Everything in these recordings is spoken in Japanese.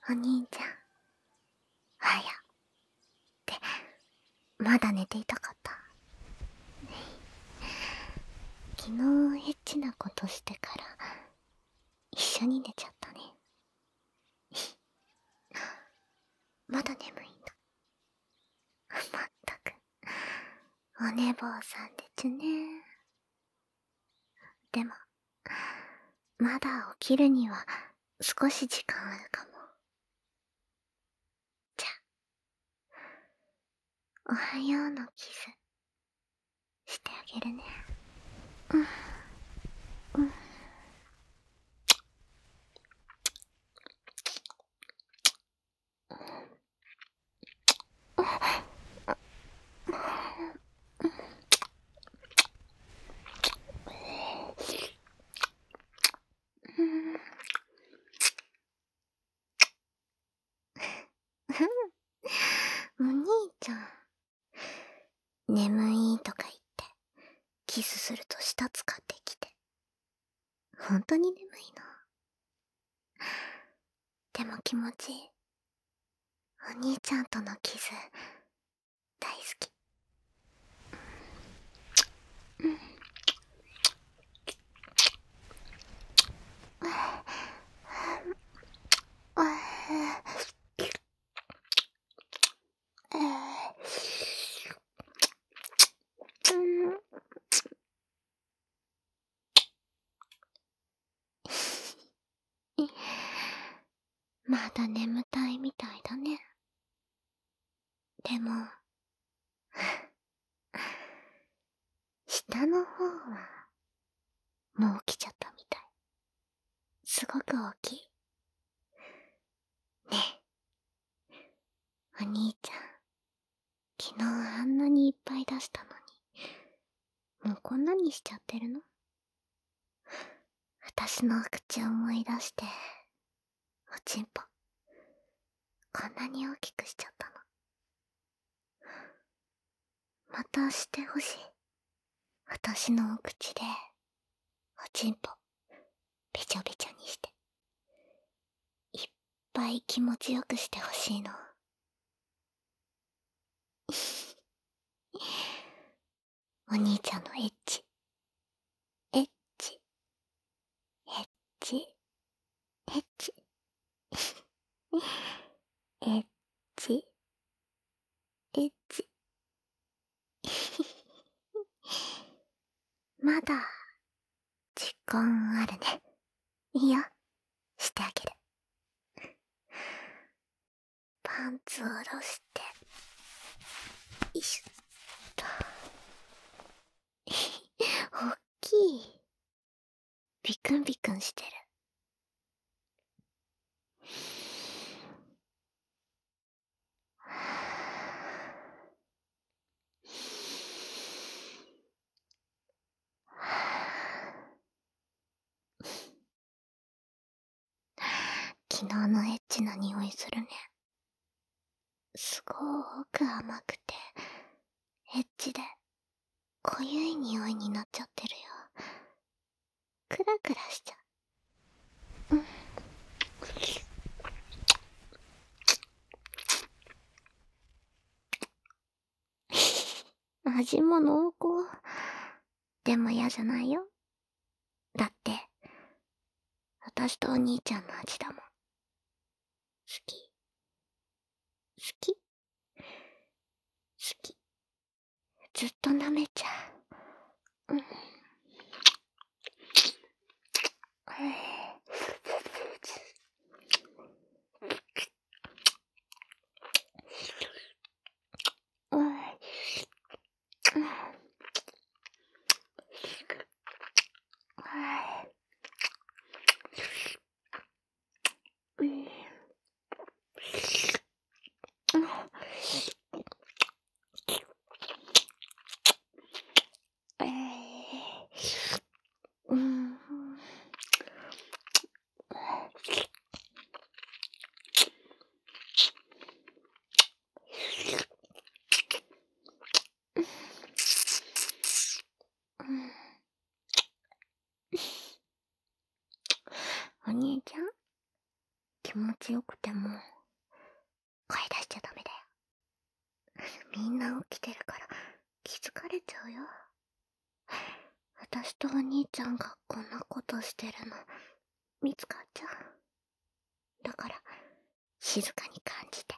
お兄ちゃん、はや。って、まだ寝ていたかった。昨日エッチなことしてから、一緒に寝ちゃったね。まだ眠いんだ。まったく、お寝坊さんでちゅね。でも、まだ起きるには少し時間あるかも。じゃあ、おはようのキス、してあげるね。うん、うん。お兄ちゃん、眠いとか言って、キスすると舌使ってきて。本当に眠いの。でも気持ちいい。お兄ちゃんとのキス、大好き。まだ眠たいみたいだね。でも、下の方は、もう起きちゃったみたい。すごく大きい。ねえ、お兄ちゃん、昨日あんなにいっぱい出したのに、もうこんなにしちゃってるの？私の口思い出して、おちんぽ、こんなに大きくしちゃったの。またしてほしい。私のお口で、おちんぽ、べちゃべちゃにして、いっぱい気持ちよくしてほしいの。お兄ちゃんのエッチ、エッチ、エッチ、エッチ、エッチ、エッチ。まだ、時間あるね。いいよ、してあげる。パンツを下ろして、よいしょっと。おっきい。ビクンビクンしてる。昨日のエッチな匂いするね。すごーく甘くて、エッチで、濃ゆい匂いになっちゃってるよ。クラクラしちゃう。味も濃厚。でも嫌じゃないよ。だって、私とお兄ちゃんの味だもん。好き。好き。好き。ずっと舐めちゃう。 気持ちよくても声出しちゃダメだよ。みんな起きてるから気づかれちゃうよ。私とお兄ちゃんがこんなことしてるの見つかっちゃう。だから静かに感じて。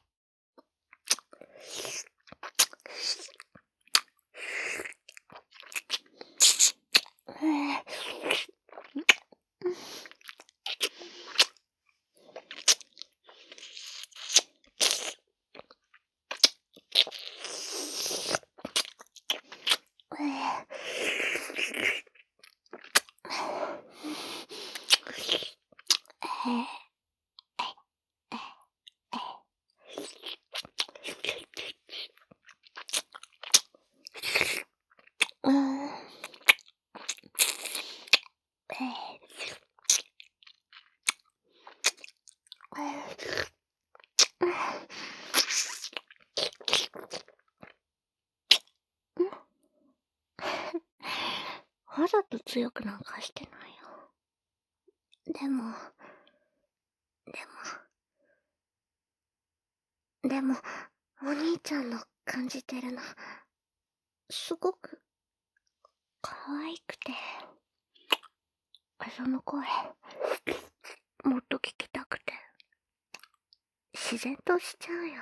わざと強くなんかしてないよ。でも、お兄ちゃんの感じてるの、すごく、可愛くて、その声、もっと聞きたくて、自然としちゃうよ。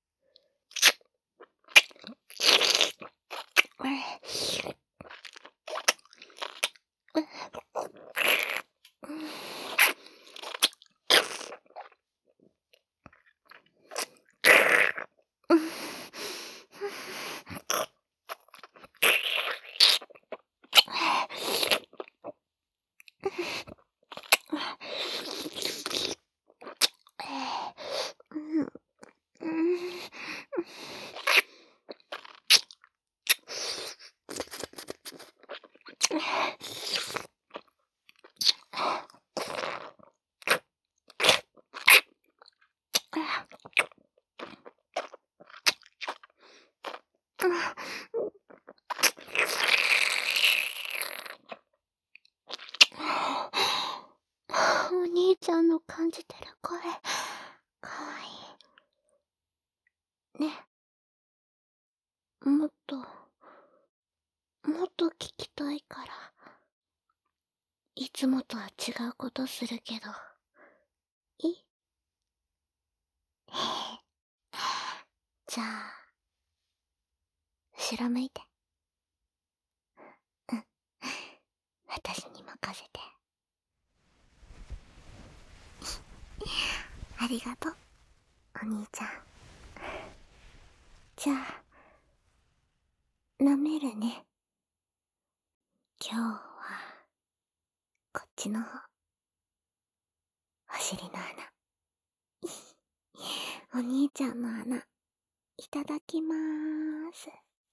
お兄ちゃんの感じてる声、かわいい。ね。もっと聞きたいから。いつもとは違うことするけど、いい？じゃあ、後ろ向いて。うん。私に任せて。ありがとう、お兄ちゃん。じゃあ、舐めるね。今日は、こっちの方。お尻の穴。お兄ちゃんの穴、いただきまーす。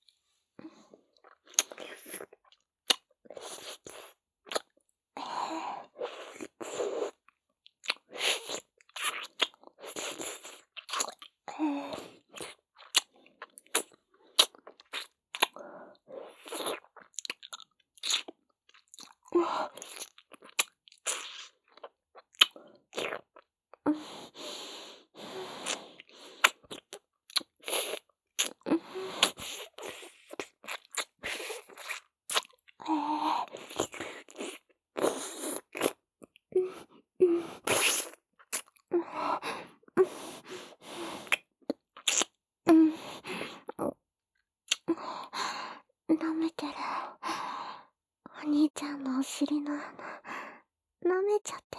舐めてる。お兄ちゃんのお尻の穴、舐めちゃって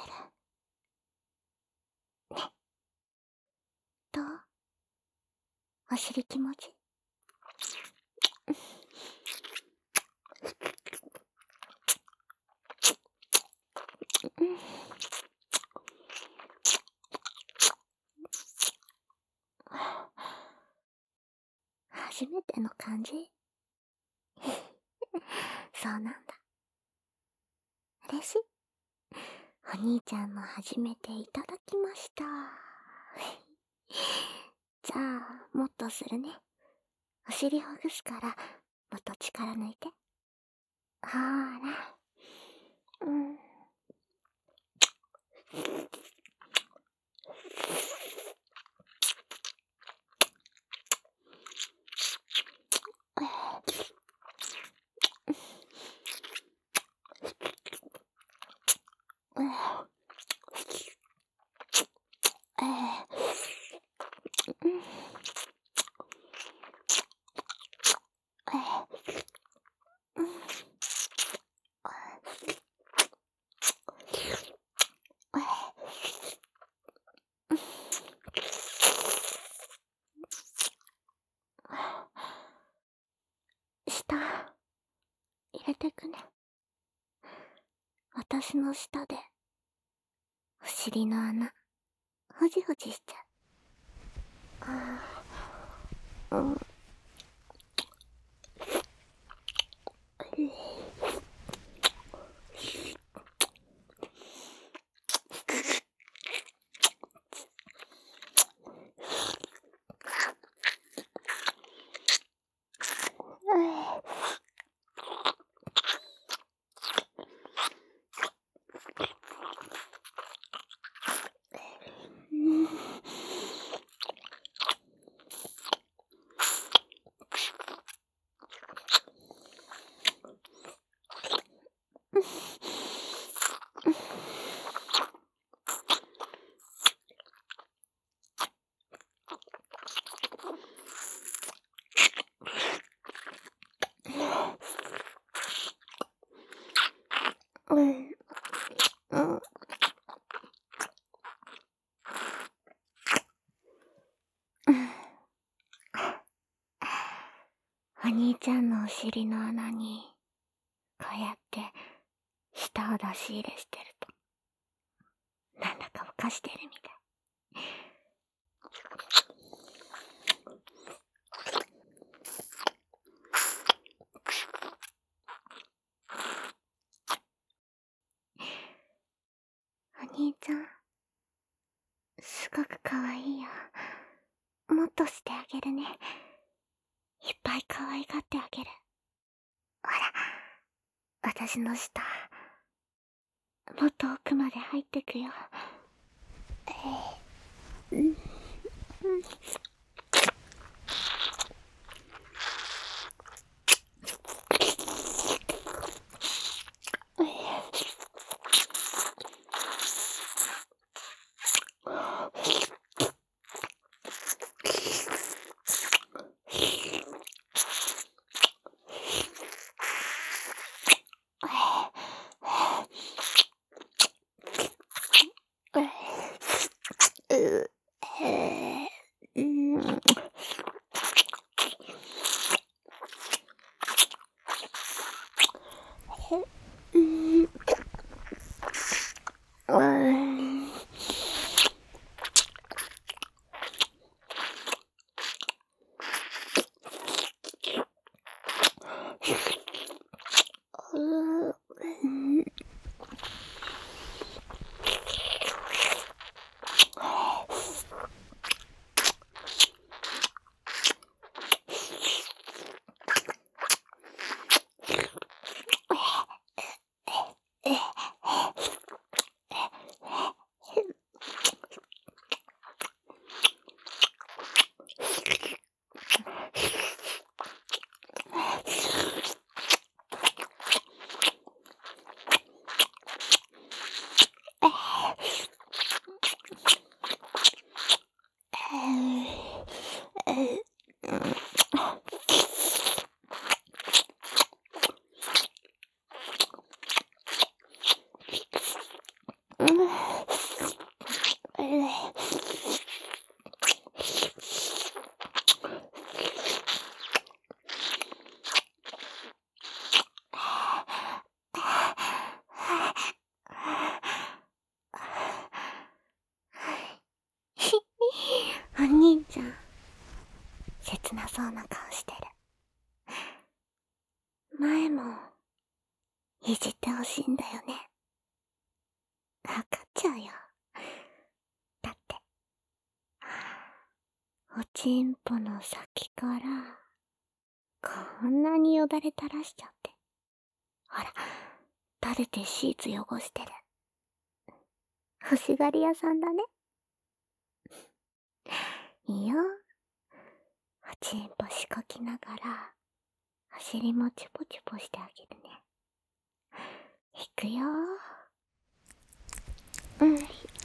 る。ね。どう？お尻気持ち？初めての感じ？そうなんだ。嬉しい。お兄ちゃんの初めていただきました。じゃあ、もっとするね。お尻ほぐすから、もっと力抜いて。ほーら。うん。 舌入れてくね。私の舌でお尻の穴ほじほじしちゃう。うん。お兄ちゃんのお尻の穴にこうやって舌を出し入れしてるとなんだかふかしてるみたい。お兄ちゃんすごくかわいいよ。もっとしてあげるね。いっぱい可愛がってあげる。ほら、私の舌もっと奥まで入ってくよ。お兄ちゃん切なそうな顔してる。前もいじってほしいんだよね。わかっちゃうよ。だっておちんぽの先からこんなによだれ垂らしちゃって、ほら垂れてシーツ汚してる。欲しがり屋さんだね。いいよ、おちんぽしこきながらお尻もチュポチュポしてあげるね。いくよー。 うん。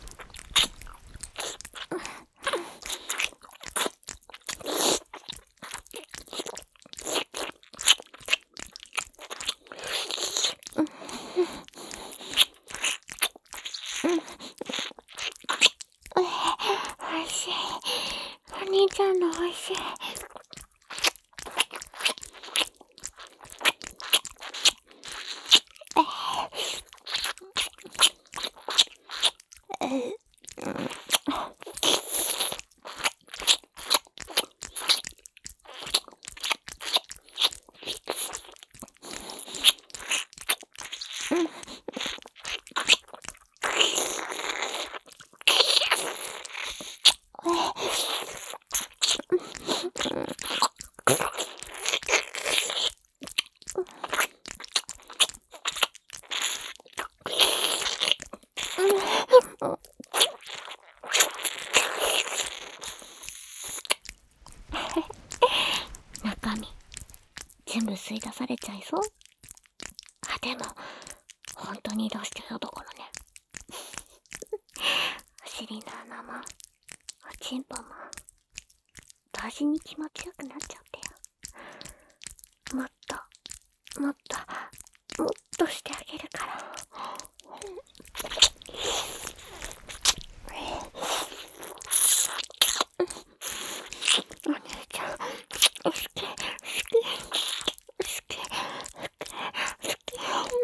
おいしい。お兄ちゃんのおいしい。中身全部吸い出されちゃいそう。あ、でも本当に出してたところね。お尻の穴もおちんぽも同時に気持ちよくなっちゃってよ。もっともっともっとしてあげるから。お姉ちゃん好き好き好き好き。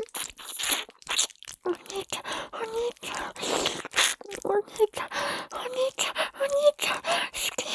お兄ちゃんお兄ちゃんお兄ちゃんお兄ちゃんお兄ちゃん好き。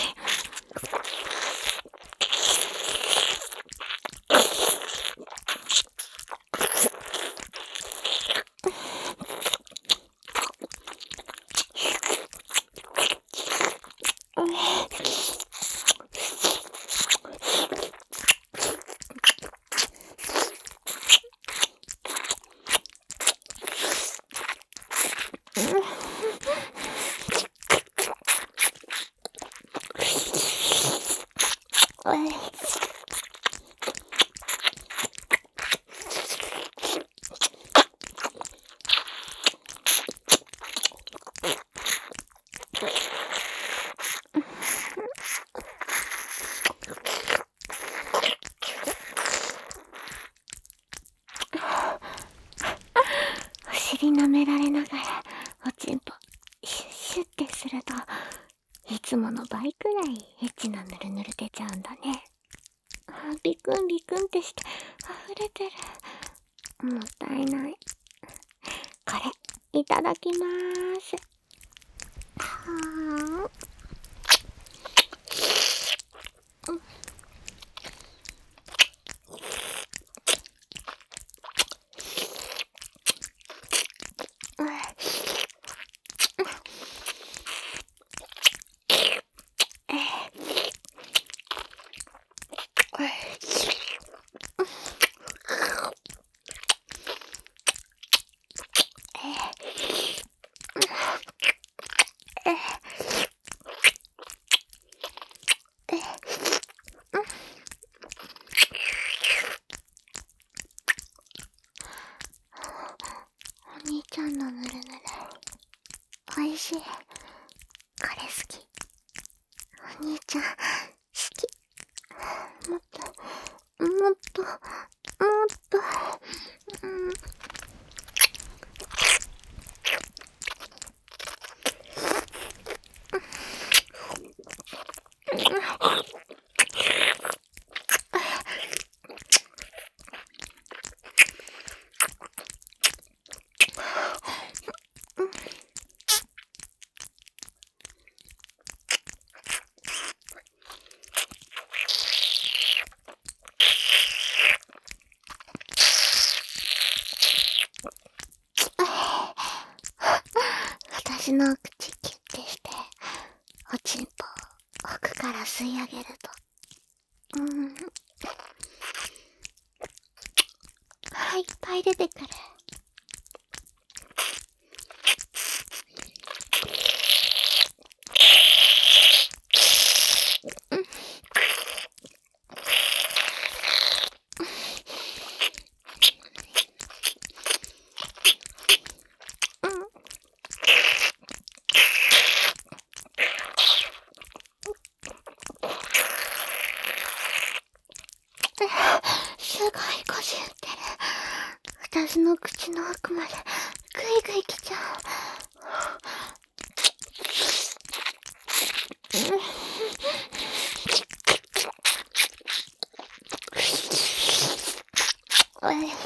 お尻舐められながらおちんぽシュッシュッてするといつもの倍くらいエッチなヌルヌル出ちゃうんだね。ビクンビクンってして溢れてる。もったいない。これいただきまーす。はお兄ちゃんのヌルヌルおいしい。これ好き。お兄ちゃん好き。もっともっともっと。私の口キュッてしておちんぽ奥から吸い上げると腹いっぱい出てくる。 私の口の奥までグイグイ来ちゃう。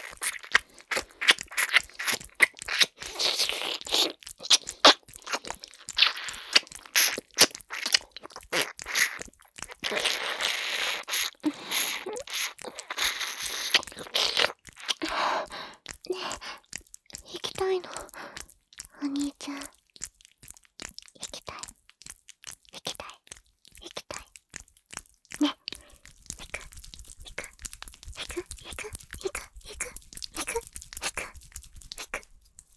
行きたいの、お兄ちゃん。行きたい。行きたい。行きたい。ね。行く。行く。行く。行く。行く。行く。行く。行く。行く。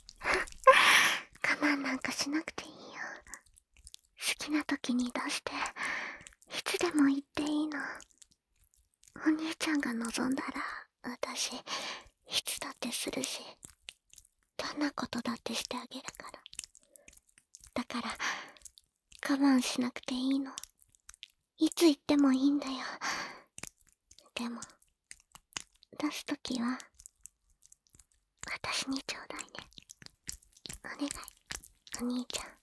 我慢なんかしなくていいよ。好きな時に出して、いつでも言っていいの。お兄ちゃんが望んだら、私、いつだってするし、どんなことだってしてあげるから。だから、我慢しなくていいの。いつ言ってもいいんだよ。でも、出すときは、私にちょうだいね。お願い、お兄ちゃん。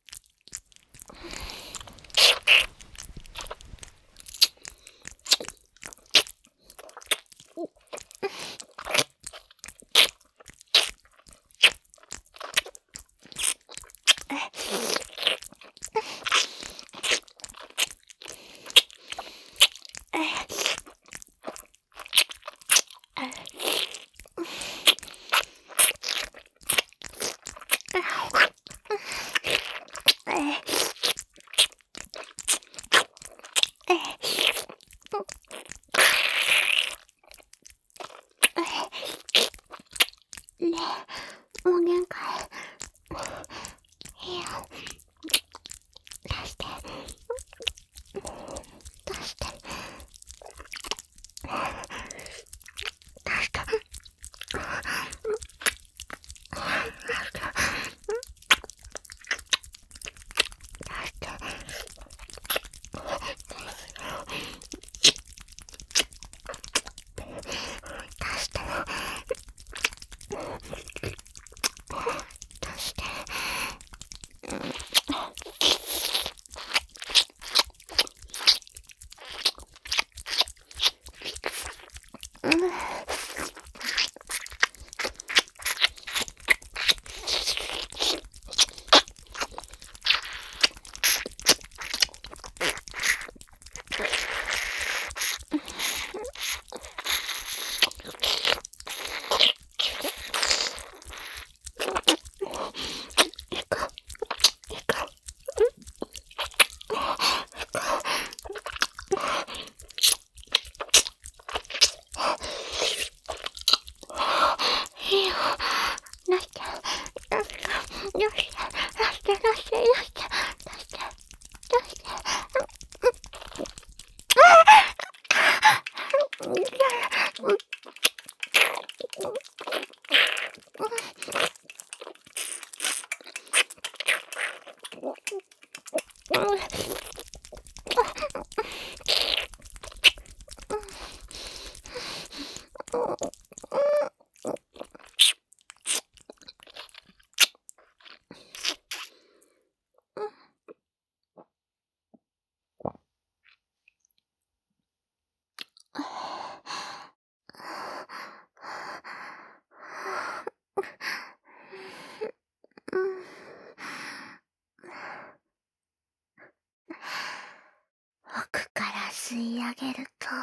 ねえ、もう限界。いいよ。出して。出して。出して。出して。出して。いいよ。出して。出して。出して。出して。出して。出して。出して。出して。奥から吸い上げると、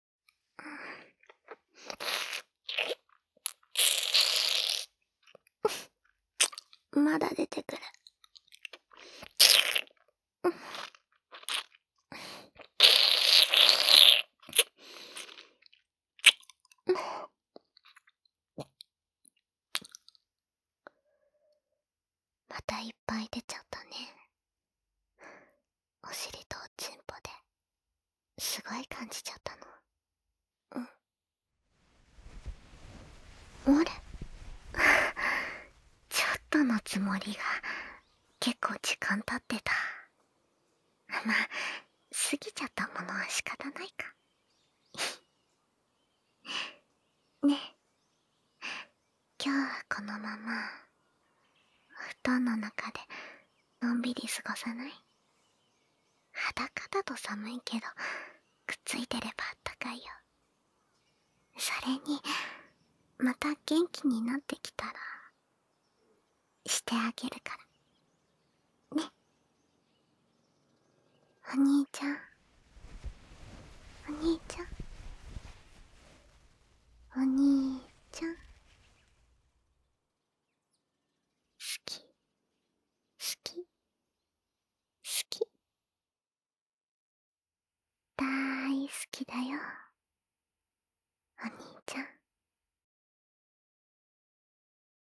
まだ出てくる。またいっぱい出ちゃったね。お尻とおちんぽですごい感じちゃったの。あれちょっとのつもりが結構時間経ってた。まあ、過ぎちゃったものは仕方ないか。ね今日はこのまま布団の中でのんびり過ごさない？裸だと寒いけどくっついてればあったかいよ。それにまた元気になってきたらしてあげるからね。お兄ちゃん、お兄ちゃん、お兄ちゃん。好き、好き、好き。大好きだよ。